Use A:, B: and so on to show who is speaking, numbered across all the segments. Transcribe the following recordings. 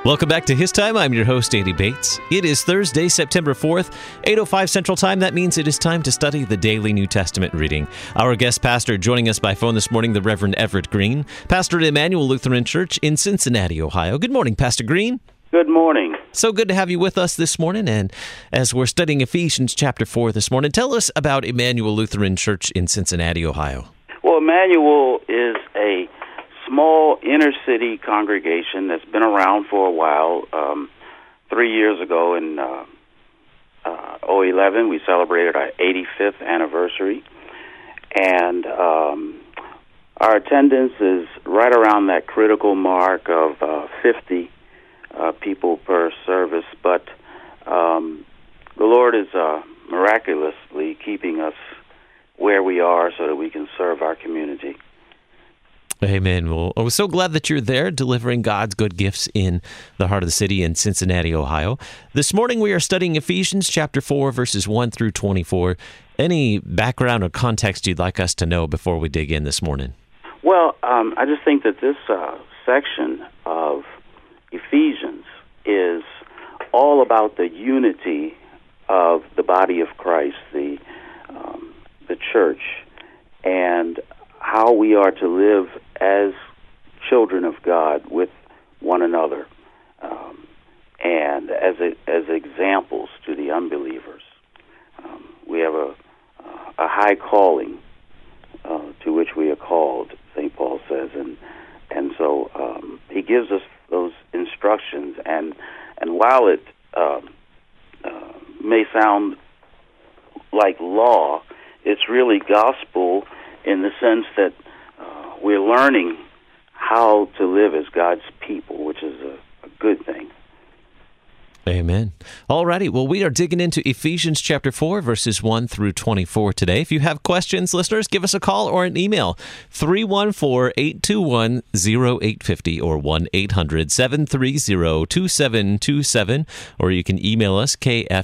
A: Welcome back to His Time. I'm your host, Andy Bates. It is Thursday, September 4th, 8:05 Central Time. That means it is time to study the daily New Testament reading. Our guest pastor joining us by phone this morning, the Reverend Everett Green, pastor at Emmanuel Lutheran Church in Cincinnati, Ohio. Good morning, Pastor Green.
B: Good morning.
A: So good to have you with us this morning. And as we're studying Ephesians chapter 4 this morning, tell us about Emmanuel Lutheran Church in Cincinnati, Ohio.
B: Well, Emmanuel is a small inner-city congregation that's been around for a while. 3 years ago in 2011, we celebrated our 85th anniversary. And our attendance is right around that critical mark of 50 people per service. But the Lord is miraculously keeping us where we are so that we can serve our community.
A: Amen. Well, I was so glad that you're there delivering God's good gifts in the heart of the city in Cincinnati, Ohio. This morning we are studying Ephesians chapter 4, verses 1 through 24. Any background or context you'd like us to know before we dig in this morning?
B: Well, I just think that this section of Ephesians is all about the unity of the body of Christ, the church, and how we are to live as children of God with one another, and as examples to the unbelievers. We have a high calling to which we are called, St. Paul says, and so he gives us those instructions, and while it may sound like law, it's really gospel in the sense that we're learning how to live as God's people, which is a good thing.
A: Amen. All righty. Well, we are digging into Ephesians chapter 4, verses 1 through 24 today. If you have questions, listeners, give us a call or an email, 314-821-0850 or 1-800-730-2727, or you can email us,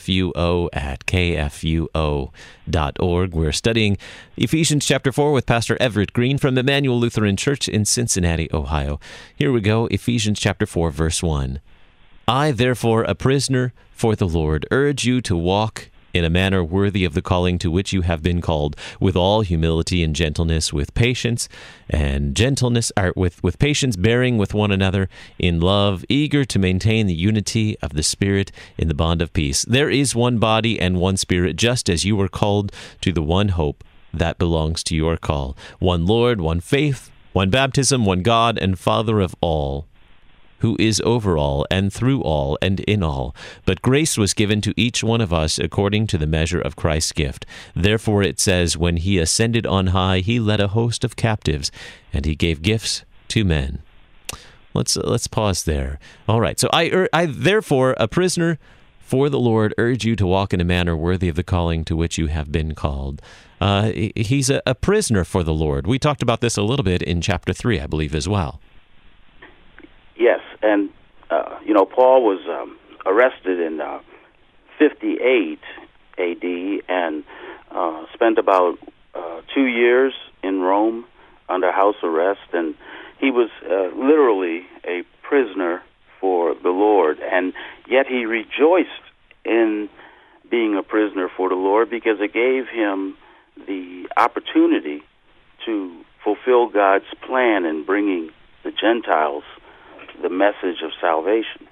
A: kfuo@kfuo.org. We're studying Ephesians chapter 4 with Pastor Everett Green from Emmanuel Lutheran Church in Cincinnati, Ohio. Here we go, Ephesians chapter 4, verse 1. I, therefore, a prisoner for the Lord, urge you to walk in a manner worthy of the calling to which you have been called, with all humility and gentleness, with patience and gentleness, with patience bearing with one another in love, eager to maintain the unity of the Spirit in the bond of peace. There is one body and one Spirit, just as you were called to the one hope that belongs to your call. One Lord, one faith, one baptism, one God and Father of all, who is over all, and through all, and in all. But grace was given to each one of us according to the measure of Christ's gift. Therefore it says, when he ascended on high, he led a host of captives, and he gave gifts to men. Let's pause there. All right, so I therefore, a prisoner for the Lord, urge you to walk in a manner worthy of the calling to which you have been called. He's a prisoner for the Lord. We talked about this a little bit in chapter 3, I believe, as well.
B: Yes, and Paul was arrested in 58 A.D. and spent about 2 years in Rome under house arrest, and he was literally a prisoner for the Lord, and yet he rejoiced in being a prisoner for the Lord because it gave him the opportunity to fulfill God's plan in bringing the Gentiles the message of salvation.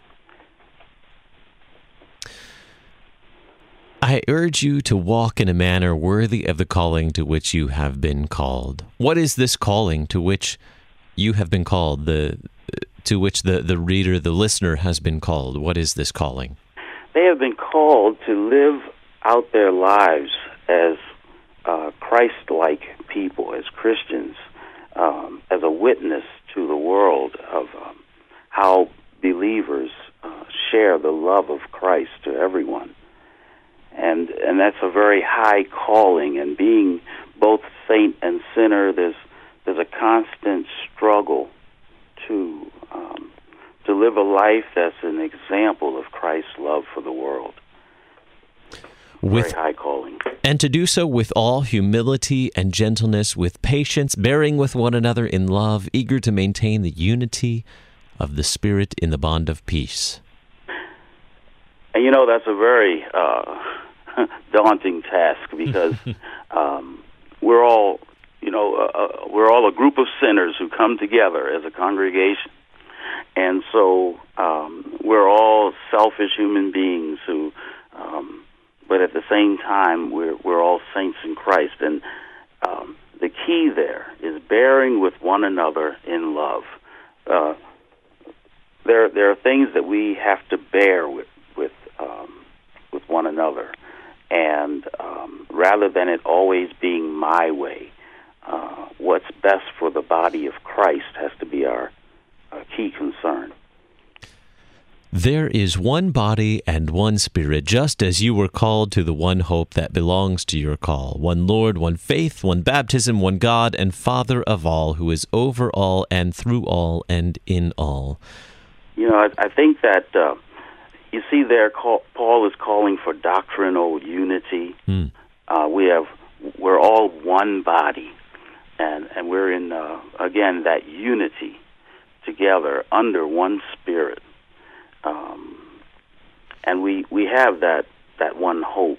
A: I urge you to walk in a manner worthy of the calling to which you have been called. What is this calling to which you have been called, to which the reader, the listener, has been called? What is this calling?
B: They have been called to live out their lives as Christ-like people, as Christians, as a witness to the world of how believers share the love of Christ to everyone. And that's a very high calling, and being both saint and sinner, there's a constant struggle to live a life that's an example of Christ's love for the world. Very high calling.
A: And to do so with all humility and gentleness, with patience, bearing with one another in love, eager to maintain the unity of the Spirit in the bond of peace.
B: And that's a very daunting task, because we're all a group of sinners who come together as a congregation. And so we're all selfish human beings who, but at the same time, we're all saints in Christ. And the key there is bearing with one another in love. There are things that we have to bear with one another, and rather than it always being my way, what's best for the body of Christ has to be our key concern.
A: There is one body and one Spirit, just as you were called to the one hope that belongs to your call. One Lord, one faith, one baptism, one God and Father of all, who is over all and through all and in all.
B: I think that, you see there, Paul is calling for doctrinal unity. We're all one body, and we're in, again, that unity together under one Spirit. And we have that one hope,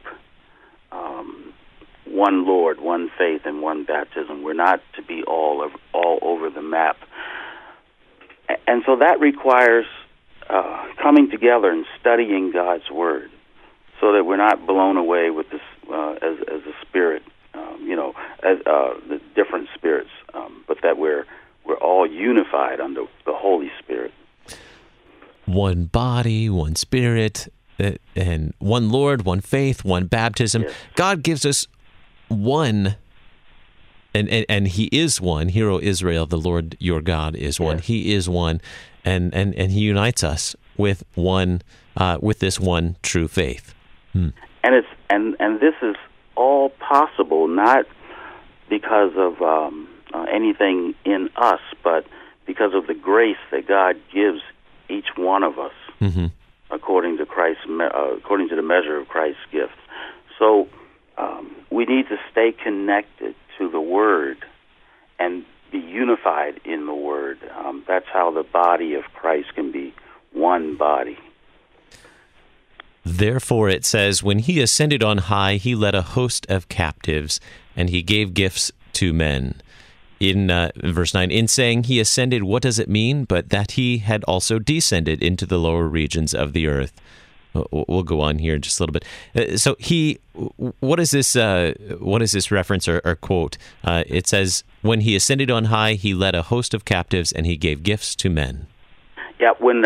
B: one Lord, one faith, and one baptism. We're not to be all over the map. And so that requires coming together and studying God's Word, so that we're not blown away with this as a spirit, as the different spirits, but that we're all unified under the Holy Spirit.
A: One body, one Spirit, and one Lord, one faith, one baptism.
B: Yes.
A: God gives us one, and He is one. Hear, O Israel, the Lord your God is one.
B: Yes.
A: He is one, and He unites us with one, with this one true faith.
B: And this is all possible not because of anything in us, but because of the grace that God gives each one of us, according to according to the measure of Christ's gift. So we need to stay connected to the Word and be unified in the Word. That's how the body of Christ can be one body.
A: Therefore, it says, when He ascended on high, He led a host of captives, and He gave gifts to men. In verse 9, in saying He ascended, what does it mean? But that He had also descended into the lower regions of the earth. We'll go on here just a little bit. So what is this reference or quote? It says, when He ascended on high, He led a host of captives, and He gave gifts to men.
B: Yeah, when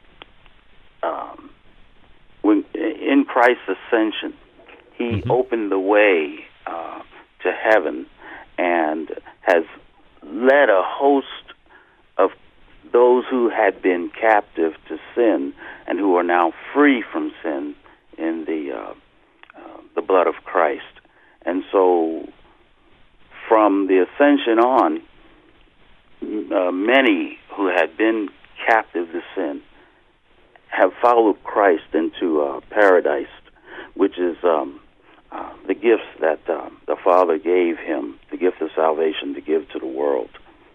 B: in Christ's ascension, He opened the way to heaven and has led a host of those who had been captive to sin and who are now free from sin in the blood of Christ. And so from the ascension on, many who had been captive to sin have followed Christ into paradise, which is the gifts that the Father gave Him, the gift of salvation to give to the world.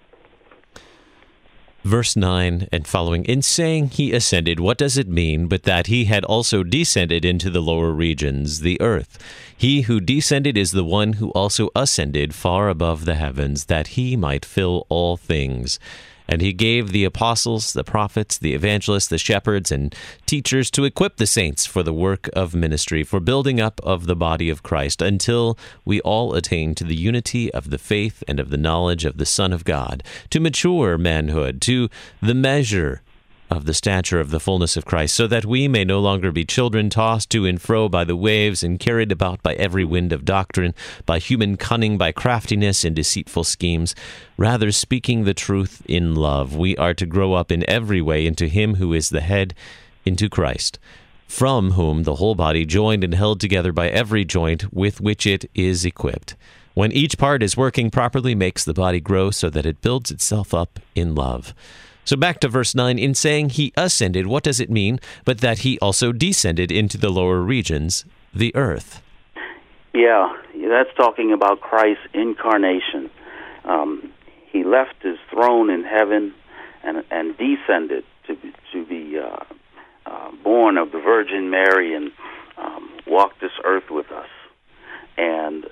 A: Verse 9 and following, in saying He ascended, what does it mean but that He had also descended into the lower regions, the earth? He who descended is the one who also ascended far above the heavens, that He might fill all things. And He gave the apostles, the prophets, the evangelists, the shepherds, and teachers to equip the saints for the work of ministry, for building up of the body of Christ, until we all attain to the unity of the faith and of the knowledge of the Son of God, to mature manhood, to the measure of the stature of the fullness of Christ, so that we may no longer be children tossed to and fro by the waves and carried about by every wind of doctrine, by human cunning, by craftiness and deceitful schemes. Rather, speaking the truth in love, we are to grow up in every way into Him who is the head, into Christ, from whom the whole body, joined and held together by every joint with which it is equipped, when each part is working properly, makes the body grow so that it builds itself up in love. So back to verse 9, in saying He ascended, what does it mean but that He also descended into the lower regions, the earth?
B: Yeah, that's talking about Christ's incarnation. He left His throne in heaven and descended to be born of the Virgin Mary and walk this earth with us. And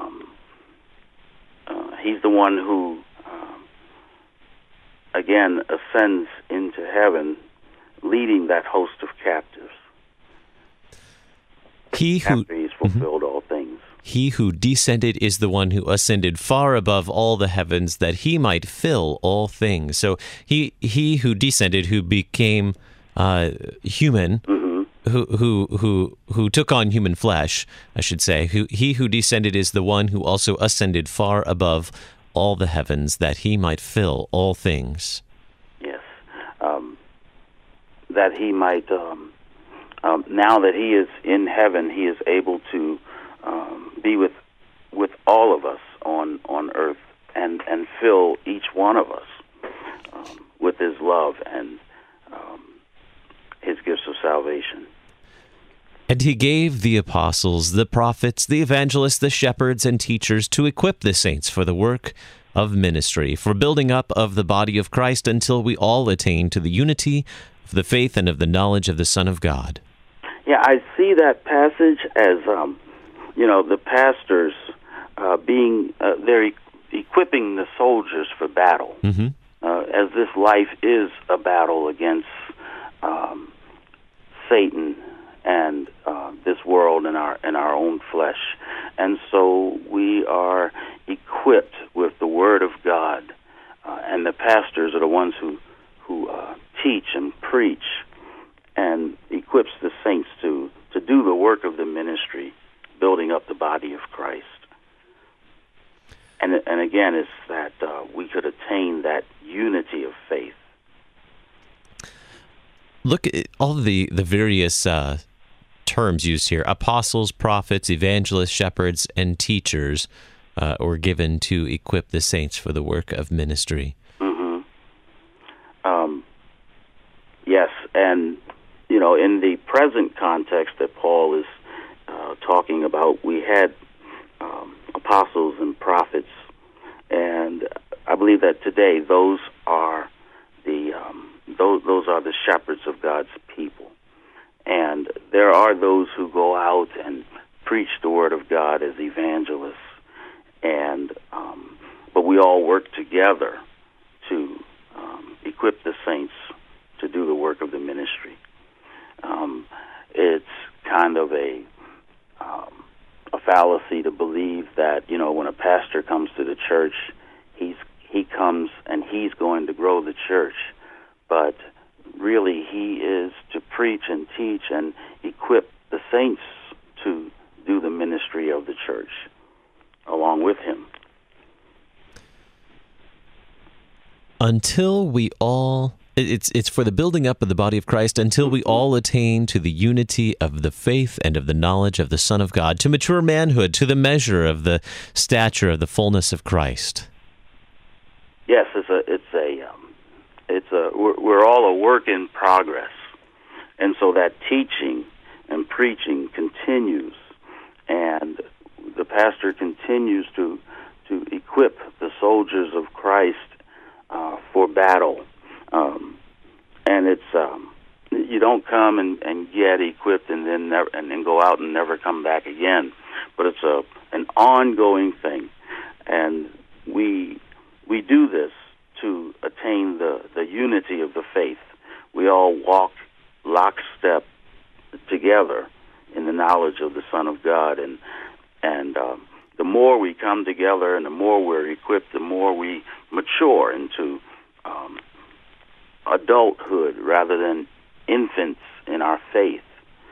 B: he's the one who, again, ascends into heaven, leading that host of captives. After he's fulfilled all things.
A: He who descended is the one who ascended far above all the heavens, that he might fill all things. So he who descended, who became human, who took on human flesh, I should say. He who descended is the one who also ascended far above all the heavens, that he might fill all things.
B: Yes, that he might. Now that he is in heaven, he is able to be with all of us on earth and fill each one of us with his love and his gifts of salvation.
A: And he gave the apostles, the prophets, the evangelists, the shepherds, and teachers to equip the saints for the work of ministry, for building up of the body of Christ until we all attain to the unity of the faith and of the knowledge of the Son of God.
B: Yeah, I see that passage as, the pastors they're equipping the soldiers for battle.
A: Mm-hmm.
B: As this life is a battle against Satan and this world and our own flesh. And so we are equipped with the Word of God, and the pastors are the ones who teach and preach and equips the saints to do the work of the ministry, building up the body of Christ. And again, it's that we could attain that unity of faith.
A: Look at all the various terms used here. Apostles, prophets, evangelists, shepherds, and teachers were given to equip the saints for the work of ministry.
B: Mm-hmm. Yes, and in the present context that Paul is talking about, we had apostles and prophets, and I believe that today those are the shepherds of God's people. And there are those who go out and preach the Word of God as evangelists, and but we all work together to equip the saints to do the work of the ministry. It's kind of a fallacy to believe that when a pastor comes to the church, he comes and he's going to grow the church, but really he is to preach and teach and equip the saints to do the ministry of the church along with him.
A: Until we all, it's for the building up of the body of Christ, until we all attain to the unity of the faith and of the knowledge of the Son of God, to mature manhood, to the measure of the stature of the fullness of Christ.
B: Yes, we're all a work in progress, and so that teaching and preaching continues, and the pastor continues to equip the soldiers of Christ for battle. And it's you don't come and get equipped and then go out and never come back again, but it's an ongoing thing, and we do this to attain the unity of the faith. We all walk lockstep together in the knowledge of the Son of God, and the more we come together and the more we're equipped, the more we mature into adulthood rather than infants in our faith,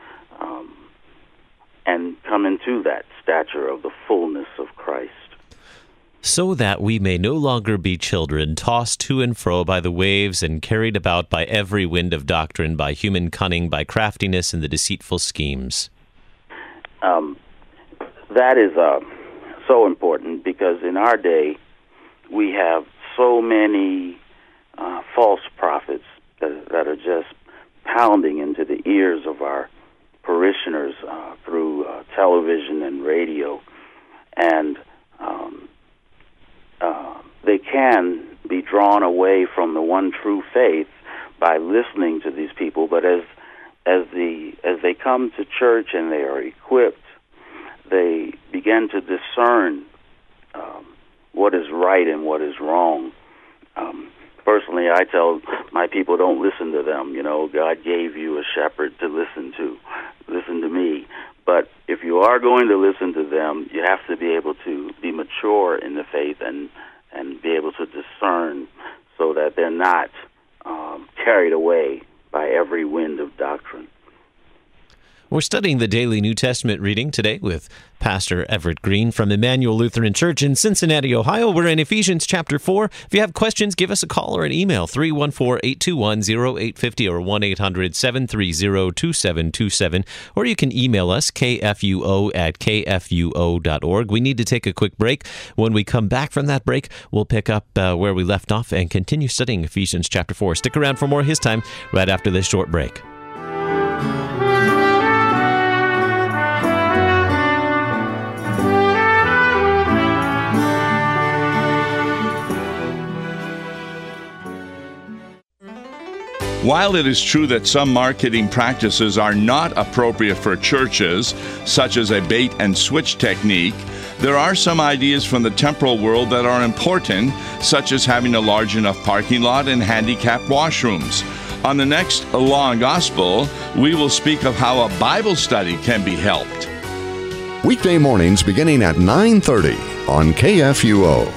B: and come into that stature of the fullness of Christ.
A: So that we may no longer be children, tossed to and fro by the waves and carried about by every wind of doctrine, by human cunning, by craftiness and the deceitful schemes.
B: That is so important, because in our day we have so many false prophets that are just pounding into the ears of our parishioners through television and radio, and they can be drawn away from the one true faith by listening to these people. But as they come to church and they are equipped, they begin to discern what is right and what is wrong. Personally, I tell my people, don't listen to them. God gave you a shepherd to listen to. Listen to me. But if you are going to listen to them, you have to be able to be mature in the faith and be able to discern so that they're not carried away by every wind of doctrine.
A: We're studying the daily New Testament reading today with Pastor Everett Green from Emmanuel Lutheran Church in Cincinnati, Ohio. We're in Ephesians chapter 4. If you have questions, give us a call or an email, 314-821-0850 or 1-800-730-2727. Or you can email us, kfuo@kfuo.org. We need to take a quick break. When we come back from that break, we'll pick up where we left off and continue studying Ephesians chapter 4. Stick around for more His Time right after this short break.
C: While it is true that some marketing practices are not appropriate for churches, such as a bait and switch technique, there are some ideas from the temporal world that are important, such as having a large enough parking lot and handicapped washrooms. On the next Law and Gospel, we will speak of how a Bible study can be helped.
D: Weekday mornings beginning at 9:30 on KFUO.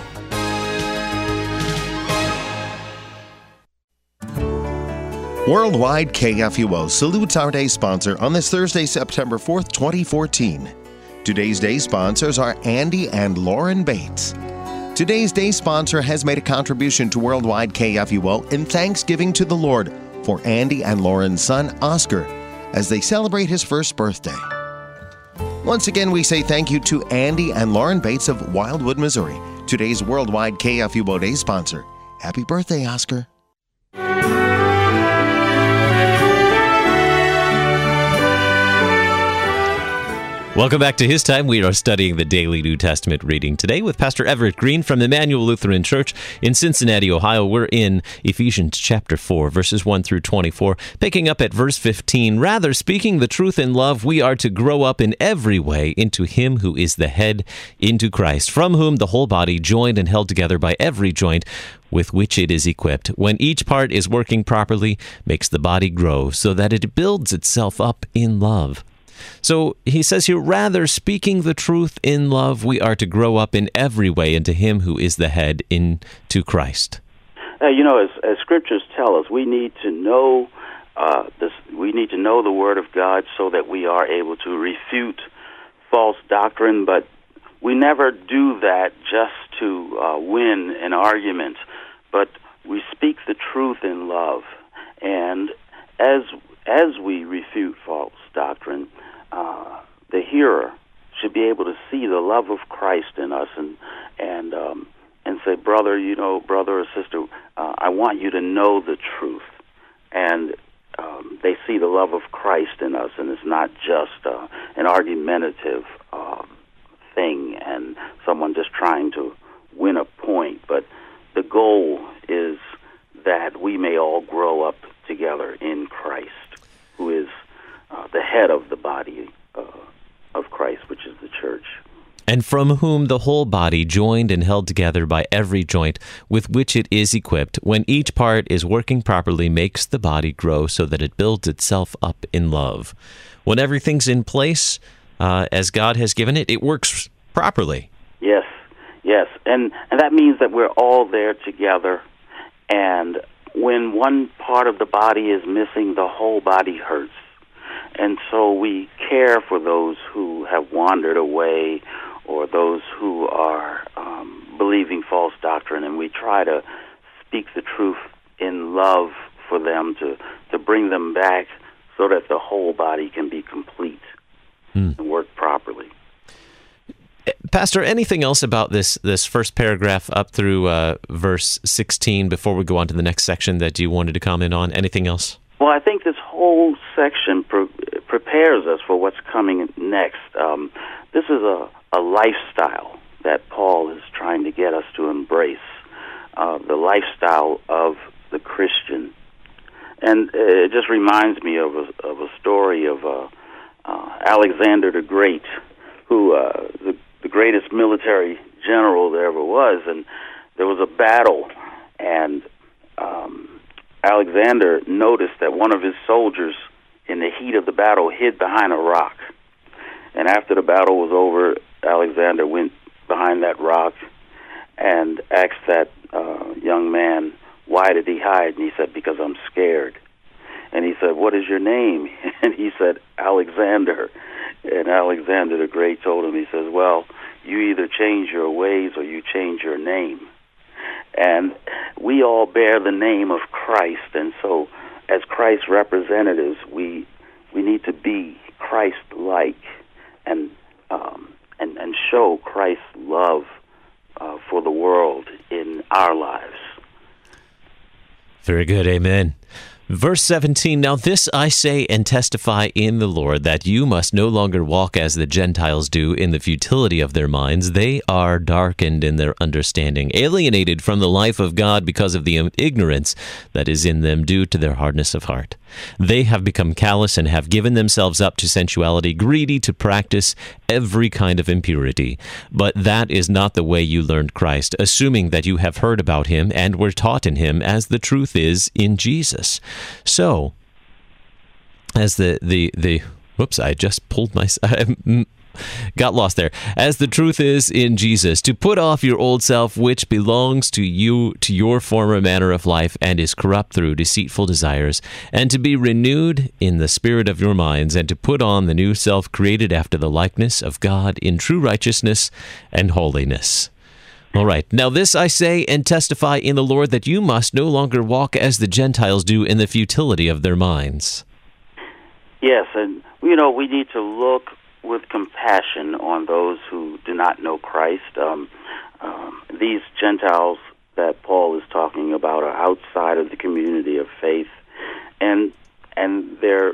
E: Worldwide KFUO salutes our day sponsor on this Thursday, September 4th, 2014. Today's day sponsors are Andy and Lauren Bates. Today's day sponsor has made a contribution to Worldwide KFUO in thanksgiving to the Lord for Andy and Lauren's son, Oscar, as they celebrate his first birthday. Once again, we say thank you to Andy and Lauren Bates of Wildwood, Missouri, today's Worldwide KFUO day sponsor. Happy birthday, Oscar.
A: Welcome back to His Time. We are studying the daily New Testament reading today with Pastor Everett Green from Emmanuel Lutheran Church in Cincinnati, Ohio. We're in Ephesians chapter 4, verses 1 through 24, picking up at verse 15. Rather, speaking the truth in love, we are to grow up in every way into Him who is the head, into Christ, from whom the whole body, joined and held together by every joint with which it is equipped, when each part is working properly, makes the body grow so that it builds itself up in love. So he says here, rather, speaking the truth in love, we are to grow up in every way into Him who is the head, into Christ.
B: As scriptures tell us, we need to know we need to know the Word of God so that we are able to refute false doctrine. But we never do that just to win an argument. But we speak the truth in love, and as we refute false doctrine, the hearer should be able to see the love of Christ in us and say, brother or sister, I want you to know the truth. And they see the love of Christ in us, and it's not just an argumentative thing and someone just trying to win a point, but the goal is that we may all grow up together in Christ, who is the head of the body of Christ, which is the church.
A: And from whom the whole body, joined and held together by every joint with which it is equipped, when each part is working properly, makes the body grow so that it builds itself up in love. When everything's in place, as God has given it, it works properly.
B: Yes. And that means that we're all there together, and when one part of the body is missing, the whole body hurts. And so we care for those who have wandered away or those who are believing false doctrine, and we try to speak the truth in love for them to bring them back so that the whole body can be complete and work properly.
A: Pastor, anything else about this first paragraph up through verse 16 before we go on to the next section that you wanted to comment on? Anything else?
B: Well, I think this whole section prepares us for what's coming next. This is a lifestyle that Paul is trying to get us to embrace. the lifestyle of the Christian. And it just reminds me of a story of Alexander the Great, who the greatest military general there ever was. And there was a battle, and Alexander noticed that one of his soldiers, in the heat of the battle, hid behind a rock. And after the battle was over, Alexander went behind that rock and asked that young man, why did he hide? And he said, because I'm scared. And he said, what is your name? And he said, Alexander. And Alexander the Great told him, he says, well, you either change your ways or you change your name. And we all bear the name of Christ, and so as Christ's representatives, we need to be Christ-like and show Christ's love for the world in our lives.
A: Very good, amen. Verse 17, now this I say and testify in the Lord, that you must no longer walk as the Gentiles do in the futility of their minds. They are darkened in their understanding, alienated from the life of God because of the ignorance that is in them due to their hardness of heart. They have become callous and have given themselves up to sensuality, greedy to practice every kind of impurity. But that is not the way you learned Christ, assuming that you have heard about him and were taught in him, as the truth is in Jesus. So, as whoops, I just pulled my, got lost there. As the truth is in Jesus, to put off your old self, which belongs to you, to your former manner of life, and is corrupt through deceitful desires, and to be renewed in the spirit of your minds, and to put on the new self, created after the likeness of God in true righteousness and holiness. All right. Now this I say and testify in the Lord, that you must no longer walk as the Gentiles do in the futility of their minds.
B: Yes, and we need to look with compassion on those who do not know Christ. These Gentiles that Paul is talking about are outside of the community of faith, and their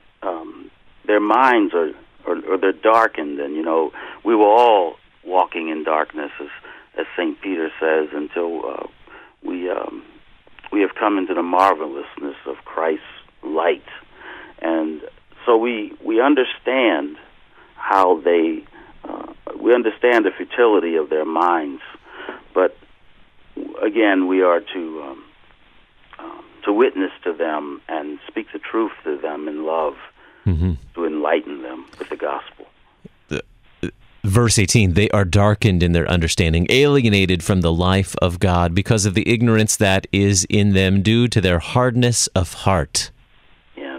B: minds are they're darkened. And we were all walking in darkness, as St. Peter says, until we have come into the marvelousness of Christ's light, and so we understand how we understand the futility of their minds, but again, we are to witness to them and speak the truth to them in love, to enlighten them with the gospel.
A: Verse 18, they are darkened in their understanding, alienated from the life of God because of the ignorance that is in them due to their hardness of heart.
B: Yes.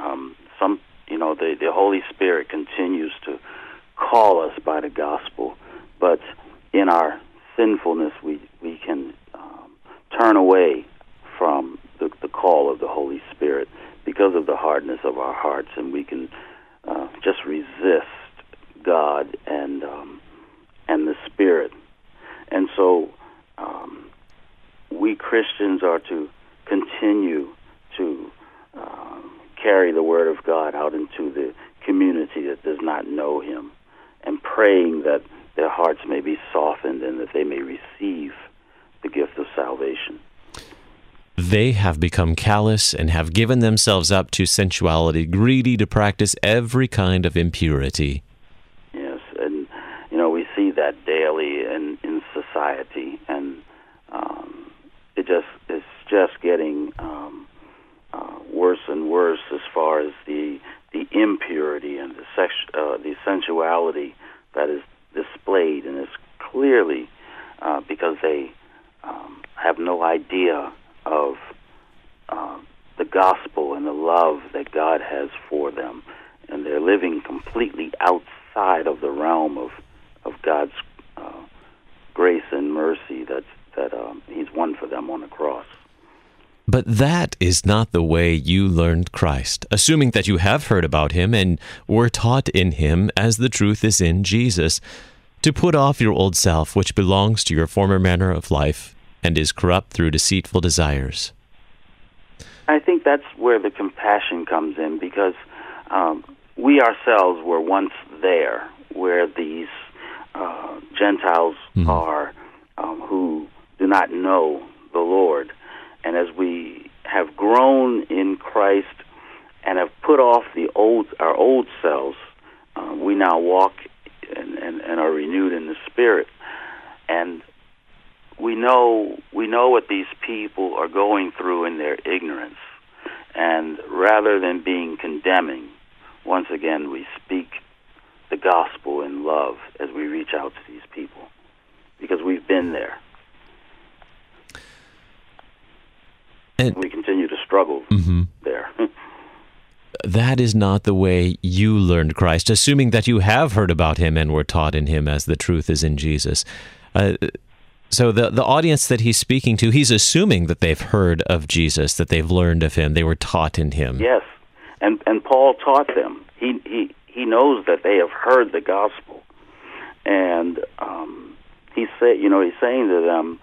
B: The Holy Spirit continues to call us by the gospel, but in our sinfulness we can turn away from the call of the Holy Spirit because of the hardness of our hearts, and we can just resist God and the Spirit. And so we Christians are to continue to carry the Word of God out into the community that does not know Him, and praying that their hearts may be softened and that they may receive the gift of salvation.
A: They have become callous and have given themselves up to sensuality, greedy to practice every kind of impurity.
B: Yes, and we see that daily in society, and it's just getting worse and worse as far as the impurity and the sensuality that is displayed, and it's clearly because they have no idea of the gospel and the love that God has for them, and they're living completely outside of the realm of God's grace and mercy that He's won for them on the cross.
A: But that is not the way you learned Christ, assuming that you have heard about Him and were taught in Him, as the truth is in Jesus, to put off your old self, which belongs to your former manner of life and is corrupt through deceitful desires.
B: I think that's where the compassion comes in, because we ourselves were once there, where these Gentiles are, who do not know the Lord. And as we have grown in Christ and have put off our old selves, we now walk and are renewed in the Spirit. And we know what these people are going through in their ignorance. And rather than being condemning, once again we speak the gospel in love as we reach out to these people, because we've been there. And we continue to struggle there.
A: That is not the way you learned Christ, assuming that you have heard about him and were taught in him as the truth is in Jesus. So the audience that he's speaking to, he's assuming that they've heard of Jesus, that they've learned of him, they were taught in him.
B: Yes, and Paul taught them. He knows that they have heard the gospel, and he's saying to them,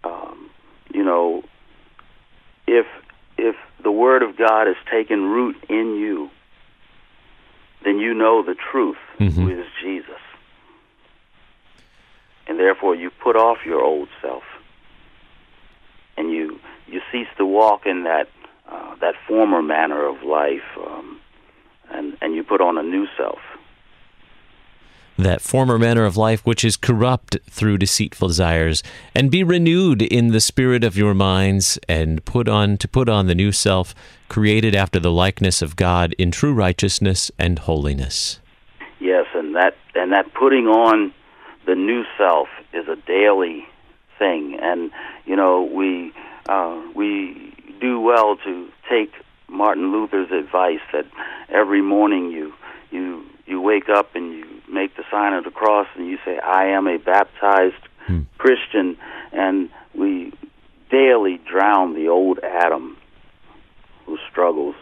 B: if the word of God has taken root in you, then you know the truth, who is Jesus. And therefore you put off your old self, and you cease to walk in that former manner of life, and you put on a new self.
A: That former manner of life which is corrupt through deceitful desires, and be renewed in the spirit of your minds, and put on the new self, created after the likeness of God in true righteousness and holiness.
B: Yes, and that putting on the new self is a daily thing, and we do well to take Martin Luther's advice that every morning you wake up and you make the sign of the cross and you say, I am a baptized Christian, and we daily drown the old Adam who struggles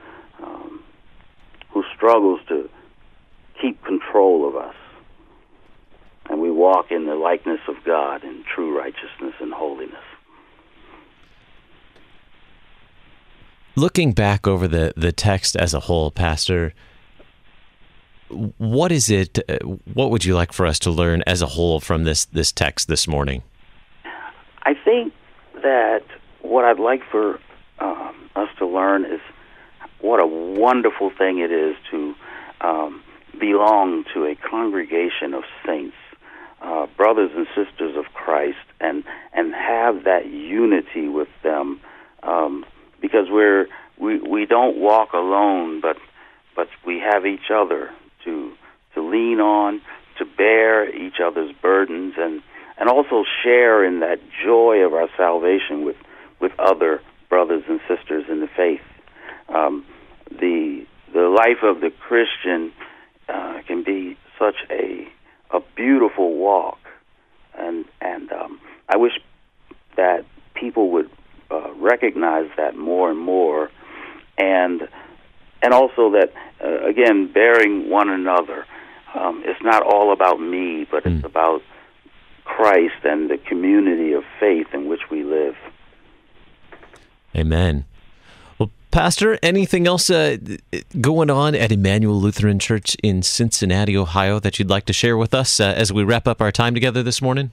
B: to keep control of us. And we walk in the likeness of God in true righteousness and holiness.
A: Looking back over the text as a whole, Pastor, what is it? What would you like for us to learn as a whole from this text this morning?
B: I think that what I'd like for us to learn is what a wonderful thing it is to belong to a congregation of saints, brothers and sisters of Christ, and have that unity with them, because we don't walk alone, but we have each other to lean on, to bear each other's burdens, and also share in that joy of our salvation with other brothers and sisters in the faith. The life of the Christian can be such a beautiful walk, and I wish that people would recognize that more and more, and also that again, bearing one another. It's not all about me, but it's about Christ and the community of faith in which we live.
A: Amen. Well, Pastor, anything else going on at Emmanuel Lutheran Church in Cincinnati, Ohio, that you'd like to share with us as we wrap up our time together this morning?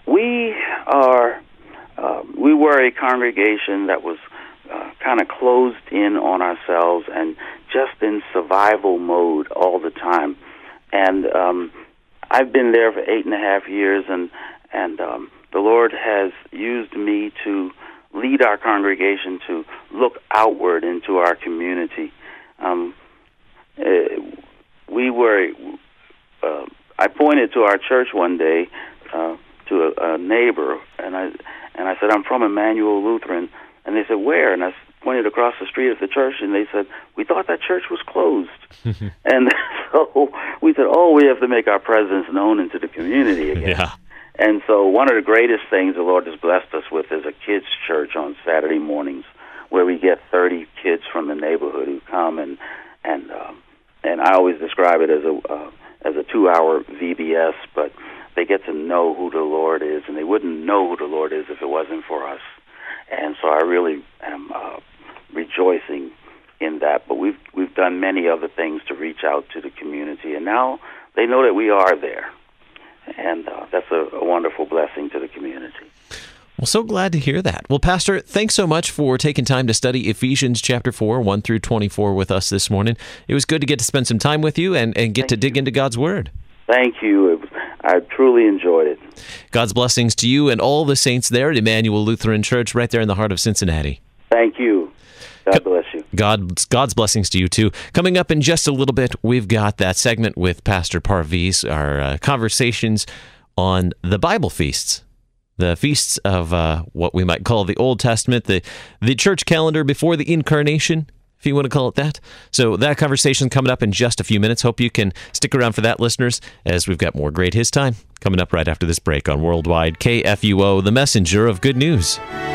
B: We were a congregation that was kind of closed in on ourselves and just in survival mode all the time. And I've been there for 8.5 years, and the Lord has used me to lead our congregation to look outward into our community. I pointed to our church one day to a neighbor, and I said, I'm from Emmanuel Lutheran. And they said, where? And I pointed across the street at the church, and they said, we thought that church was closed. And so we said, we have to make our presence known into the community again. Yeah. And so one of the greatest things the Lord has blessed us with is a kids' church on Saturday mornings, where we get 30 kids from the neighborhood who come, and I always describe it as a 2-hour VBS, but they get to know who the Lord is, and they wouldn't know who the Lord is if it wasn't for us. And so I really am rejoicing in that. But we've done many other things to reach out to the community, and now they know that we are there, and that's a wonderful blessing to the community.
A: Well, so glad to hear that. Well, Pastor, thanks so much for taking time to study Ephesians chapter 4, 1 through 24 with us this morning. It was good to get to spend some time with you and get to dig into God's Word.
B: Thank you. I truly enjoyed it.
A: God's blessings to you and all the saints there at Emmanuel Lutheran Church right there in the heart of Cincinnati.
B: Thank you. God bless you.
A: God's blessings to you, too. Coming up in just a little bit, we've got that segment with Pastor Parviz, our conversations on the Bible feasts. The feasts of what we might call the Old Testament, the church calendar before the Incarnation, if you want to call it that. So that conversation coming up in just a few minutes. Hope you can stick around for that, listeners, as we've got more Great His Time coming up right after this break on Worldwide KFUO, the messenger of good news.